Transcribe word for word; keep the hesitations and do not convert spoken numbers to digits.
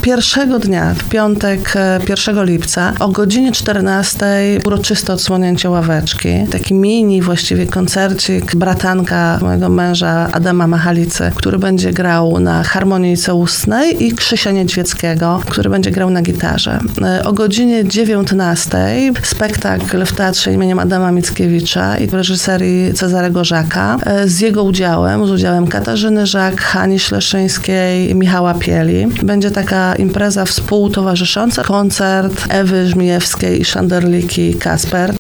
pierwszego dnia, w piątek pierwszego lipca o godzinie czternastej uroczyste odsłonięcie ławeczki. Taki mini właściwie koncercik bratanka mojego męża Adama Machalicy, który będzie grał na harmonijce ustnej i Krzysia Niedźwieckiego, który będzie grał na gitarze. O godzinie dziewiętnastej spektakl w Teatrze imieniem Adama Mickiewicza i w reżyserii Cezarego Żaka z jego udziałem, z udziałem Katarzyny Żak, Hani Śleszyńskiej, Michała Pieli. Będzie taka impreza współtowarzysząca, koncert Ewy Żmijewskiej i Szanderliki Kasper.